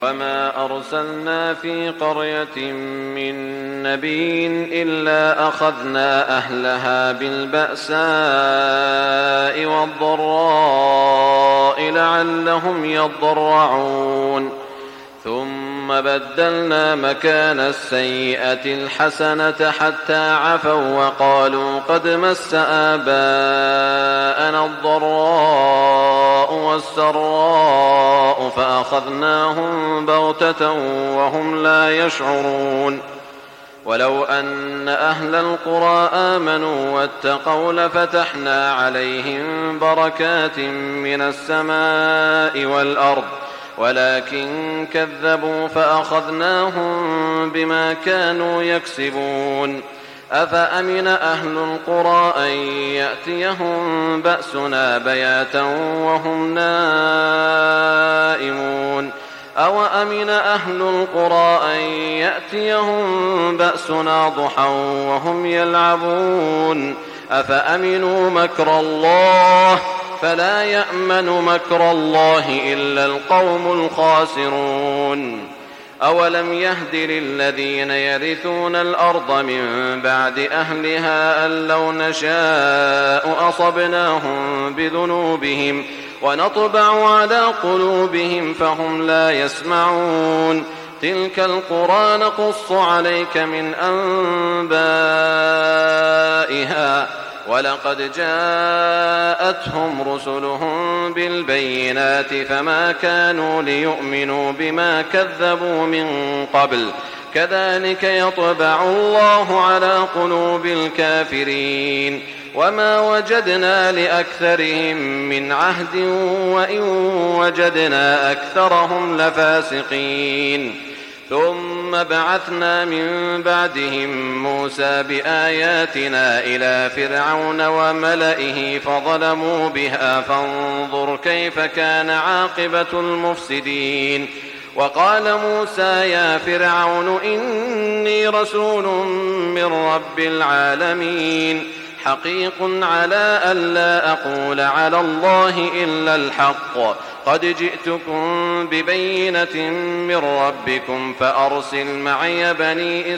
وما أرسلنا في قرية من نبي إلا أخذنا أهلها بالبأساء والضراء لعلهم يضرعون ثم بدلنا مكان السيئة الحسنة حتى عفوا وقالوا قد مس آباءنا الضراء والسراء فأخذناهم بغتة وهم لا يشعرون ولو أن أهل القرى آمنوا واتقوا لفتحنا عليهم بركات من السماء والأرض ولكن كذبوا فأخذناهم بما كانوا يكسبون أفأمن أهل القرى أن يأتيهم بأسنا بياتا وهم نائمون أو أمن أهل القرى أن يأتيهم بأسنا ضحى وهم يلعبون أفأمنوا مكر الله فلا يأمن مكر الله إلا القوم الخاسرون أولم يهد للذين يرثون الأرض من بعد أهلها أن لو نشاء أصبناهم بذنوبهم ونطبع على قلوبهم فهم لا يسمعون تلك القرى نقص عليك من أنبائها ولقد جاءتهم رسلهم بالبينات فما كانوا ليؤمنوا بما كذبوا من قبل كذلك يطبع الله على قلوب الكافرين وما وجدنا لأكثرهم من عهد وإن وجدنا أكثرهم لفاسقين ثم بعثنا من بعدهم موسى بآياتنا إلى فرعون وملئه فظلموا بها فانظر كيف كان عاقبة المفسدين وقال موسى يا فرعون إني رسول من رب العالمين حقيق على ألا أقول على الله إلا الحق قد جئتكم ببينة من ربكم فأرسل معي بني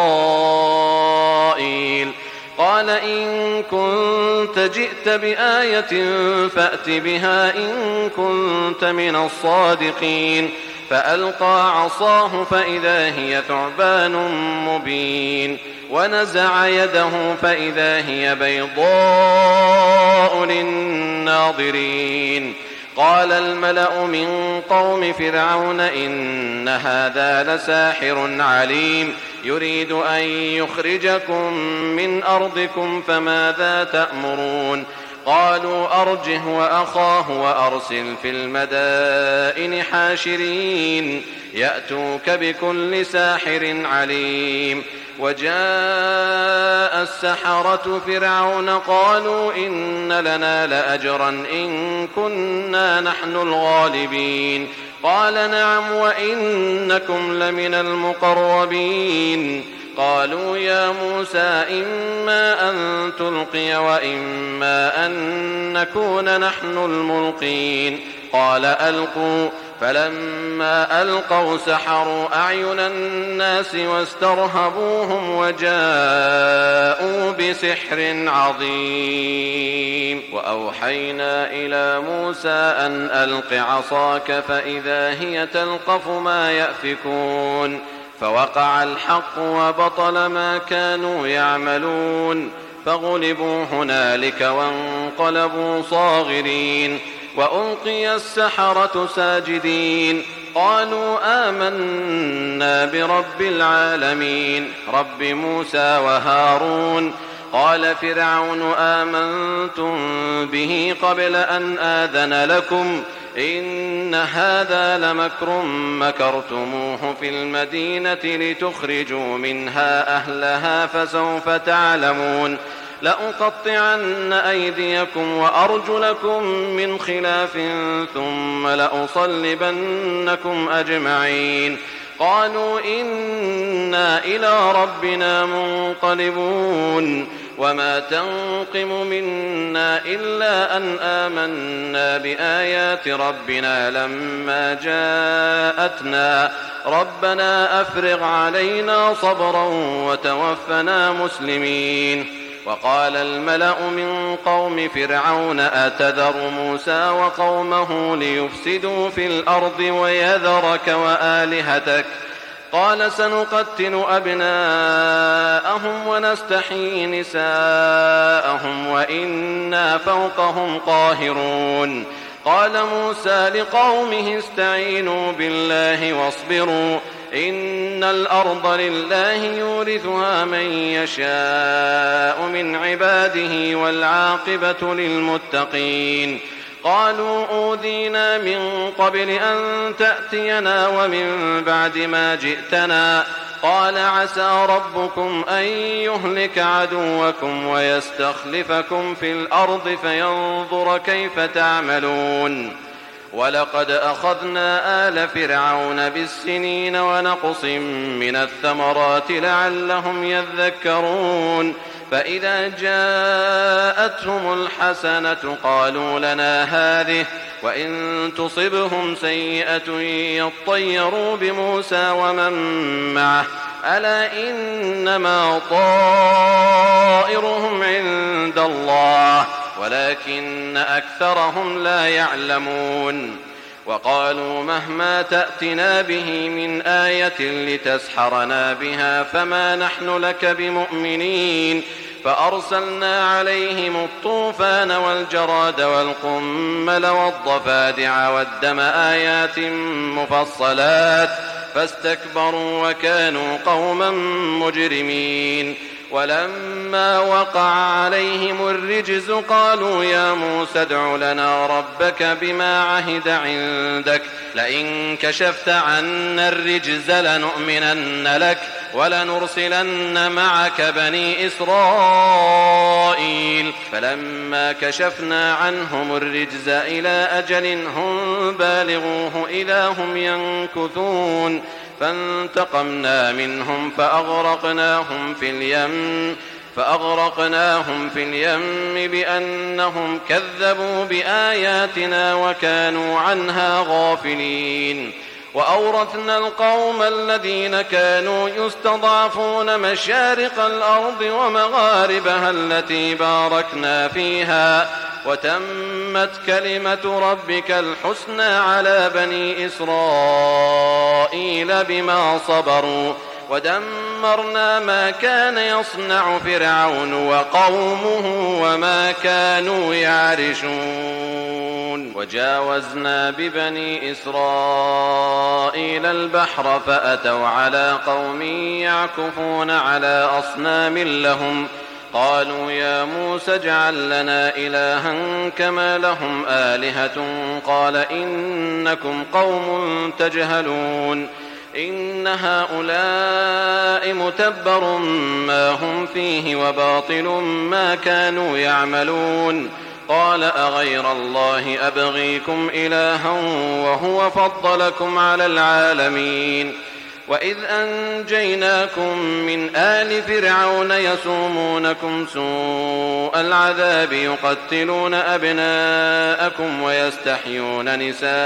إسرائيل قال إن كنت جئت بآية فأت بها إن كنت من الصادقين فألقى عصاه فإذا هي ثعبان مبين ونزع يده فإذا هي بيضاء للناظرين قال الملأ من قوم فرعون إن هذا لساحر عليم يريد أن يخرجكم من أرضكم فماذا تأمرون قالوا أرجه وأخاه وأرسل في المدائن حاشرين يأتوك بكل ساحر عليم وجاء السحرة فرعون قالوا إن لنا لأجرا إن كنا نحن الغالبين قال نعم وإنكم لمن المقربين قالوا يا موسى إما أن تلقي وإما أن نكون نحن الملقين قال ألقوا فلما ألقوا سحروا أعين الناس واسترهبوهم وجاءوا بسحر عظيم وأوحينا إلى موسى أن ألق عصاك فإذا هي تلقف ما يأفكون فوقع الحق وبطل ما كانوا يعملون فغلبوا هنالك وانقلبوا صاغرين وألقي السحرة ساجدين قالوا آمنا برب العالمين رب موسى وهارون قال فرعون آمنتم به قبل أن آذن لكم إن هذا لمكر مكرتموه في المدينة لتخرجوا منها أهلها فسوف تعلمون لأقطعن أيديكم وأرجلكم من خلاف ثم لأصلبنكم أجمعين قالوا إنا إلى ربنا منقلبون وما تنقم منا إلا أن آمنا بآيات ربنا لما جاءتنا ربنا أفرغ علينا صبرا وتوفنا مسلمين. وقال الملأ من قوم فرعون أتذر موسى وقومه ليفسدوا في الأرض ويذرك وآلهتك قال سنقتل أبناءهم ونستحيي نساءهم وإنا فوقهم قاهرون. قال موسى لقومه استعينوا بالله واصبروا إن الأرض لله يورثها من يشاء من عباده والعاقبة للمتقين. قالوا أوذينا من قبل أن تأتينا ومن بعد ما جئتنا قال عسى ربكم أن يهلك عدوكم ويستخلفكم في الأرض فينظر كيف تعملون. ولقد أخذنا آل فرعون بالسنين ونقص من الثمرات لعلهم يذكرون. فإذا جاءتهم الحسنة قالوا لنا هذه وإن تصبهم سيئة يطيروا بموسى ومن معه ألا إنما طائرهم عند الله ولكن أكثرهم لا يعلمون. وقالوا مهما تأتنا به من آية لتسحرنا بها فما نحن لك بمؤمنين. فأرسلنا عليهم الطوفان والجراد والقمل والضفادع والدم آيات مفصلات فاستكبروا وكانوا قوما مجرمين. ولما وقع عليهم الرجز قالوا يا موسى ادع لنا ربك بما عهد عندك لئن كشفت عنا الرجز لنؤمنن لك ولنرسلن معك بني إسرائيل. فلما كشفنا عنهم الرجز إلى أجل هم بالغوه إذا هم ينكثون فانتقمنا منهم فأغرقناهم في اليم بأنهم كذبوا بآياتنا وكانوا عنها غافلين. وأورثنا القوم الذين كانوا يستضعفون مشارق الأرض ومغاربها التي باركنا فيها وتمت كلمة ربك الحسنى على بني إسرائيل بما صبروا ودمرنا ما كان يصنع فرعون وقومه وما كانوا يعرشون. وجاوزنا ببني إسرائيل البحر فأتوا على قوم يعكفون على أصنام لهم قالوا يا موسى اجعل لنا إلها كما لهم آلهة قال إنكم قوم تجهلون إن هؤلاء متبر ما هم فيه وباطل ما كانوا يعملون. قال أغير الله أبغيكم إلها وهو فضلكم على العالمين. وإذ أنجيناكم من آل فرعون يسومونكم سوء العذاب يقتلون أبناءكم ويستحيون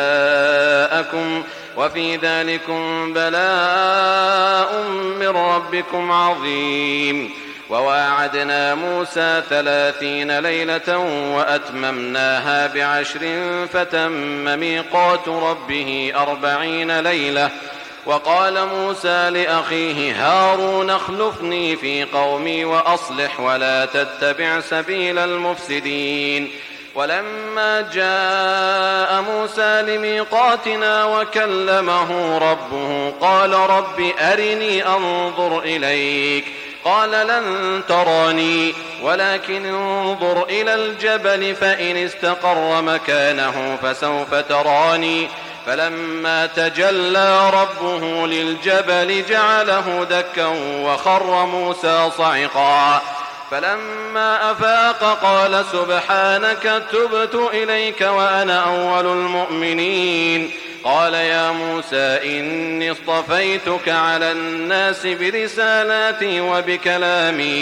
نساءكم وفي ذلكم بلاء من ربكم عظيم. وواعدنا موسى 30 ليلة وأتممناها ب10 فتم ميقات ربه 40 ليلة. وقال موسى لأخيه هارون اخلفني في قومي وأصلح ولا تتبع سبيل المفسدين. ولما جاء موسى لميقاتنا وكلمه ربه قال رب أرني أنظر إليك قال لن تراني ولكن انظر إلى الجبل فإن استقر مكانه فسوف تراني. فلما تجلى ربه للجبل جعله دكا وخر موسى صعقا. فلما أفاق قال سبحانك تبت إليك وأنا أول المؤمنين. قال يا موسى إني اصطفيتك على الناس برسالاتي وبكلامي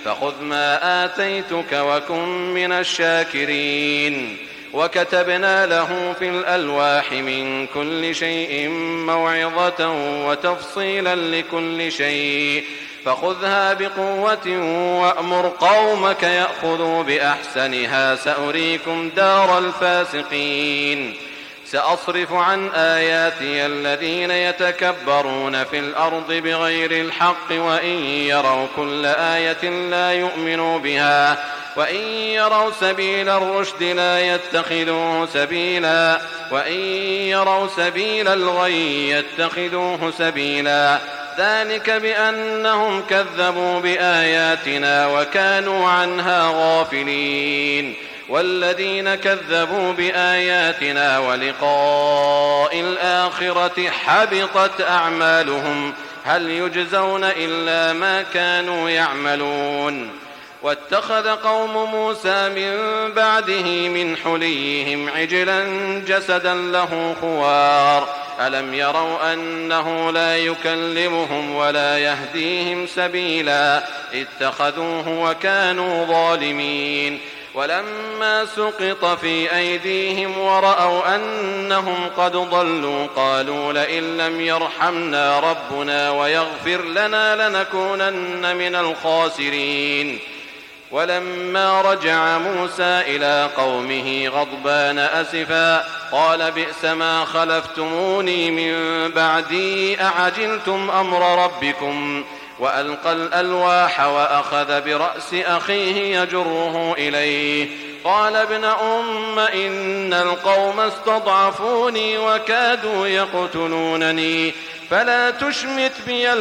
فخذ ما آتيتك وكن من الشاكرين. وكتبنا له في الألواح من كل شيء موعظة وتفصيلا لكل شيء فخذها بقوة وأمر قومك يأخذوا بأحسنها سأريكم دار الفاسقين. سأصرف عن آياتي الذين يتكبرون في الأرض بغير الحق وإن يروا كل آية لا يؤمنوا بها وإن يروا سبيل الرشد لا يتخذوه سبيلا وإن يروا سبيل الغي يتخذوه سبيلا ذلك بأنهم كذبوا بآياتنا وكانوا عنها غافلين. والذين كذبوا بآياتنا ولقاء الآخرة حبطت أعمالهم هل يجزون إلا ما كانوا يعملون. واتخذ قوم موسى من بعده من حليهم عجلا جسدا له خوار ألم يروا أنه لا يكلمهم ولا يهديهم سبيلا اتخذوه وكانوا ظالمين. ولما سقط في أيديهم ورأوا أنهم قد ضلوا قالوا لئن لم يرحمنا ربنا ويغفر لنا لنكونن من الخاسرين. ولما رجع موسى إلى قومه غضبان أسفا قال بئس ما خلفتموني من بعدي أعجلتم أمر ربكم وألقى الألواح وأخذ برأس أخيه يجره إليه قال ابن أم إن القوم استضعفوني وكادوا يقتلونني فلا تشمت بي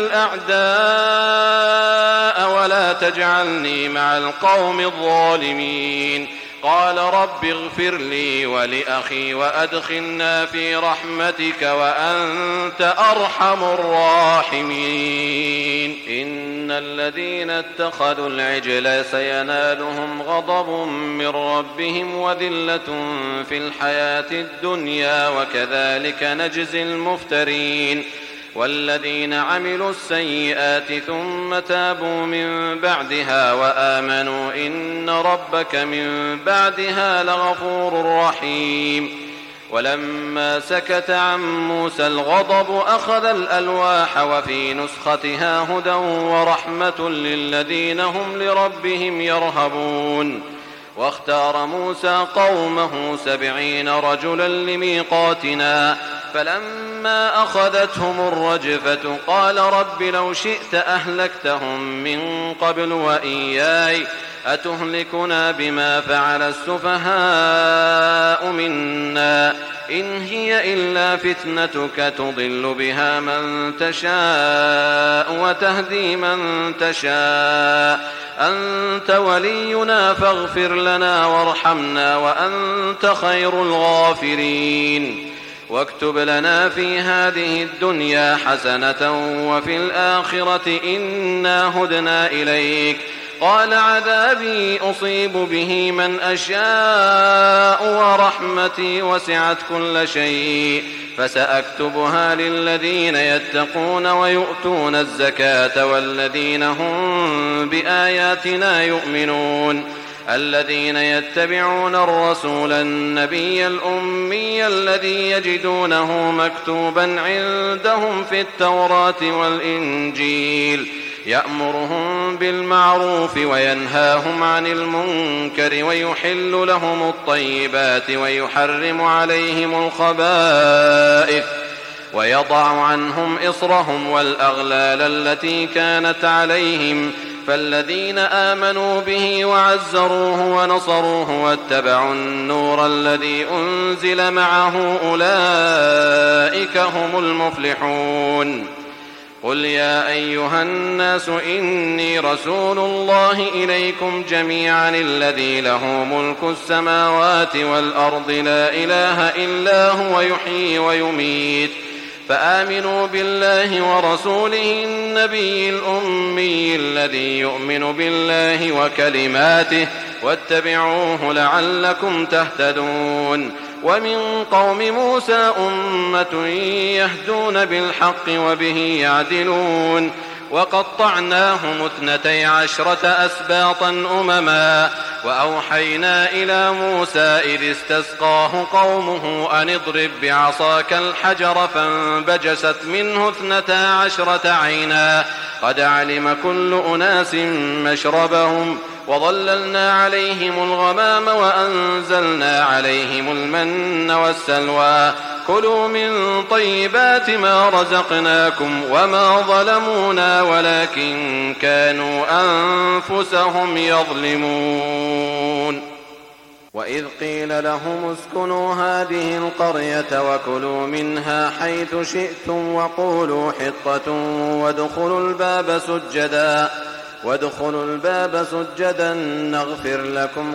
الأعداء ولا تجعلني مع القوم الظالمين. قال رب اغفر لي ولأخي وأدخلنا في رحمتك وأنت أرحم الراحمين. إن الذين اتخذوا العجل سينالهم غضب من ربهم وذلة في الحياة الدنيا وكذلك نجزي المفترين. والذين عملوا السيئات ثم تابوا من بعدها وآمنوا إن ربك من بعدها لغفور رحيم. ولما سكت عن موسى الغضب أخذ الألواح وفي نسختها هدى ورحمة للذين هم لربهم يرهبون. واختار موسى قومه 70 رجلا لميقاتنا فلما أخذتهم الرجفة قال رب لو شئت أهلكتهم من قبل وإياي أتهلكنا بما فعل السفهاء منا إن هي إلا فتنتك تضل بها من تشاء وتهدي من تشاء أنت ولينا فاغفر لنا وارحمنا وأنت خير الغافرين. واكتب لنا في هذه الدنيا حسنة وفي الآخرة إنا هدنا إليك قال عذابي أصيب به من أشاء ورحمتي وسعت كل شيء فسأكتبها للذين يتقون ويؤتون الزكاة والذين هم بآياتنا يؤمنون الذين يتبعون الرسول النبي الأمي الذي يجدونه مكتوبا عندهم في التوراة والإنجيل يأمرهم بالمعروف وينهاهم عن المنكر ويحل لهم الطيبات ويحرم عليهم الخبائث ويضع عنهم إصرهم والأغلال التي كانت عليهم فالذين آمنوا به وعزروه ونصروه واتبعوا النور الذي أنزل معه أولئك هم المفلحون. قل يا أيها الناس إني رسول الله إليكم جميعا الذي له ملك السماوات والأرض لا إله إلا هو يحيي ويميت فآمنوا بالله ورسوله النبي الأمي الذي يؤمن بالله وكلماته واتبعوه لعلكم تهتدون. ومن قوم موسى أمة يهدون بالحق وبه يعدلون وقطعناهم 12 أسباطا أمما وأوحينا إلى موسى إذ استسقاه قومه أن اضرب بعصاك الحجر فانبجست منه 12 عينا قد علم كل أناس مشربهم وظللنا عليهم الغمام وأنزلنا عليهم المن والسلوى كلوا من طيبات ما رزقناكم وما ظلمونا ولكن كانوا أنفسهم يظلمون وإذ قيل لهم اسكنوا هذه القرية وكلوا منها حيث شئتم وقولوا حطة وادخلوا الباب سجدا نغفر لكم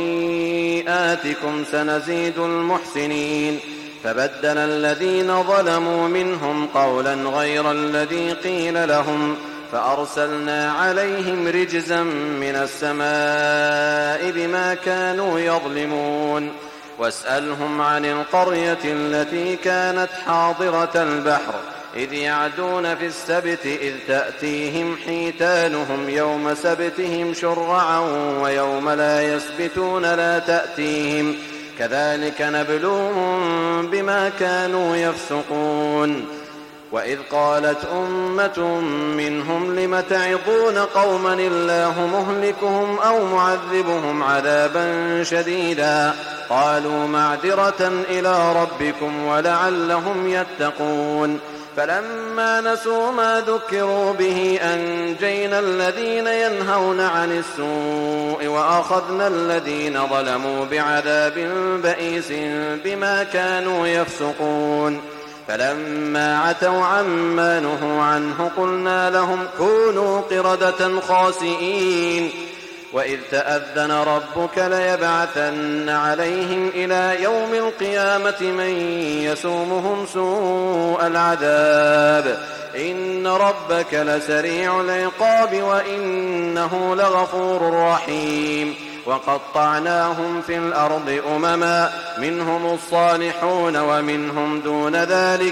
خطيئاتكم سنزيد المحسنين فبدل الذين ظلموا منهم قولا غير الذي قيل لهم فأرسلنا عليهم رجزا من السماء بما كانوا يظلمون واسألهم عن القرية التي كانت حاضرة البحر إذ يعدون في السبت إذ تأتيهم حيتانهم يوم سبتهم شرعا ويوم لا يسبتون لا تأتيهم كذلك نبلوهم بما كانوا يفسقون وإذ قالت أمة منهم لم تعظون قوما الله مهلكهم أو معذبهم عذابا شديدا قالوا معذرة إلى ربكم ولعلهم يتقون فلما نسوا ما ذكروا به أنجينا الذين ينهون عن السوء وأخذنا الذين ظلموا بعذاب بئيس بما كانوا يفسقون فلما عتوا عما نهوا عنه قلنا لهم كونوا قردة خاسئين وإذ تأذن ربك ليبعثن عليهم إلى يوم القيامة من يسومهم سوء العذاب إن ربك لسريع العقاب وإنه لغفور رحيم وقطعناهم في الأرض أمما منهم الصالحون ومنهم دون ذلك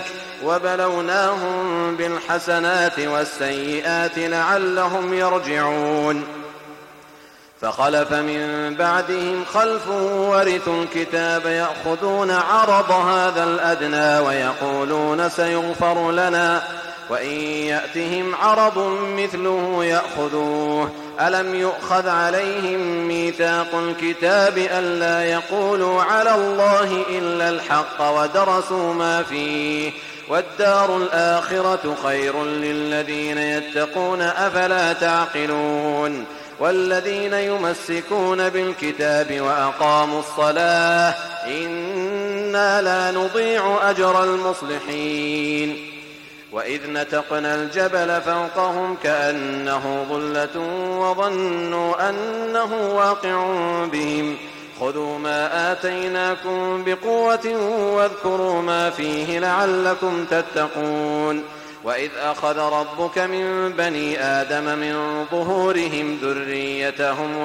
وبلوناهم بالحسنات والسيئات لعلهم يرجعون فخلف من بعدهم خلف ورثوا الكتاب يأخذون عرض هذا الأدنى ويقولون سيغفر لنا وإن يأتهم عرض مثله يأخذوه ألم يؤخذ عليهم ميثاق الكتاب ألا يقولوا على الله إلا الحق ودرسوا ما فيه والدار الآخرة خير للذين يتقون أفلا تعقلون والذين يمسكون بالكتاب وأقاموا الصلاة إنا لا نضيع أجر المصلحين وإذ نتقنا الجبل فوقهم كأنه ظلة وظنوا أنه واقع بهم خذوا ما آتيناكم بقوة واذكروا ما فيه لعلكم تتقون وإذ أخذ ربك من بني آدم من ظهورهم ذريتهم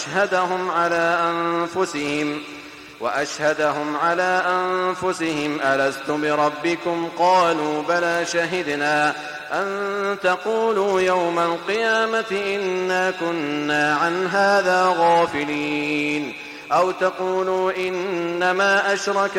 وأشهدهم على أنفسهم ألست بربكم قالوا بلى شهدنا أن تقولوا يوم القيامة إنا كنا عن هذا غافلين أو تقولوا إنما أشرك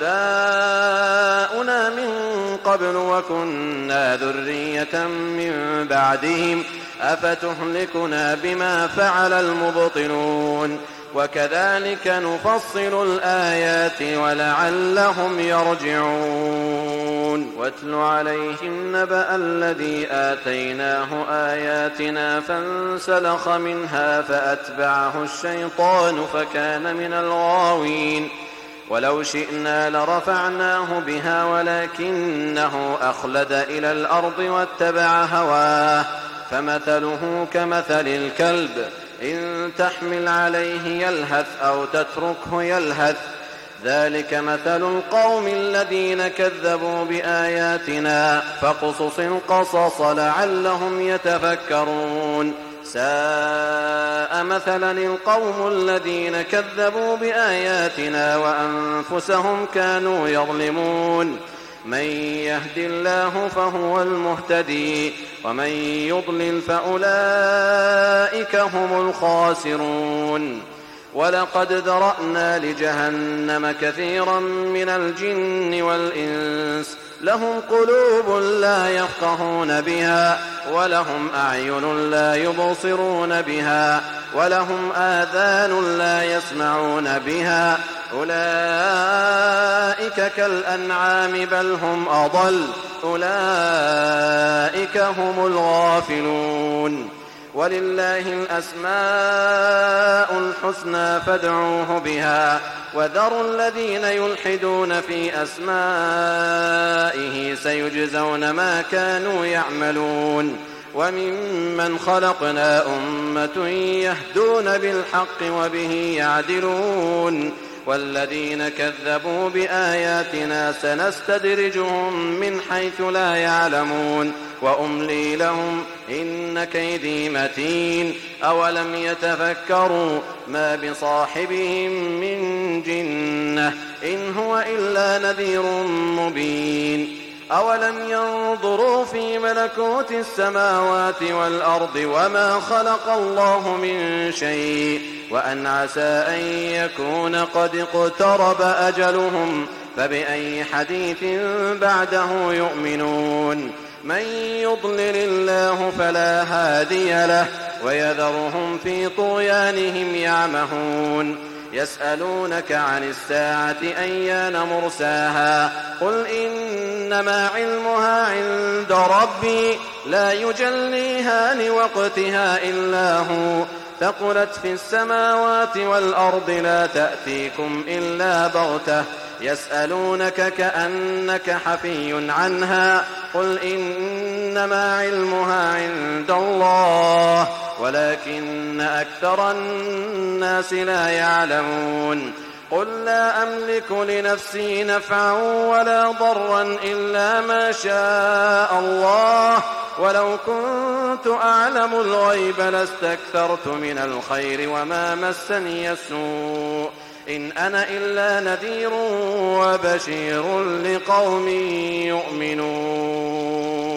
آباؤنا من قبل وكنا ذرية من بعدهم أفتهلكنا بما فعل المبطلون وكذلك نفصل الآيات ولعلهم يرجعون واتل عليهم نبأ الذي آتيناه آياتنا فانسلخ منها فأتبعه الشيطان فكان من الغاوين ولو شئنا لرفعناه بها ولكنه أخلد إلى الأرض واتبع هواه فمثله كمثل الكلب إن تحمل عليه يلهث أو تتركه يلهث ذلك مثل القوم الذين كذبوا بآياتنا فاقصص القصص لعلهم يتفكرون ساء مثلا القوم الذين كذبوا بآياتنا وأنفسهم كانوا يظلمون من يهد الله فهو المهتدي ومن يضلل فأولئك هم الخاسرون. ولقد ذرأنا لجهنم كثيرا من الجن والإنس لهم قلوب لا يفقهون بها ولهم أعين لا يبصرون بها ولهم آذان لا يسمعون بها أولئك كالأنعام بل هم أضل أولئك هم الغافلون. ولله الأسماء الحسنى فادعوه بها وذروا الذين يلحدون في أسمائه سيجزون ما كانوا يعملون. وممن خلقنا أمة يهدون بالحق وبه يعدلون والذين كذبوا بآياتنا سنستدرجهم من حيث لا يعلمون وأملي لهم إن كيدي متين. أولم يتفكروا ما بصاحبهم من جنة إن هو إلا نذير مبين. أولم ينظروا في ملكوت السماوات والأرض وما خلق الله من شيء وأن عسى أن يكون قد اقترب أجلهم فبأي حديث بعده يؤمنون. من يضلل الله فلا هادي له ويذرهم في طغيانهم يعمهون. يسألونك عن الساعة أيان مرساها قل إنما علمها عند ربي لا يجليها لوقتها إلا هو ثقلت في السماوات والأرض لا تأتيكم إلا بغتة يسألونك كأنك حفي عنها قل إنما علمها عند الله ولكن أكثر الناس لا يعلمون. قل لا أملك لنفسي نفعا ولا ضرا إلا ما شاء الله ولو كنت أعلم الغيب لاستكثرت من الخير وما مسني السوء إن أنا إلا نذير وبشير لقوم يؤمنون.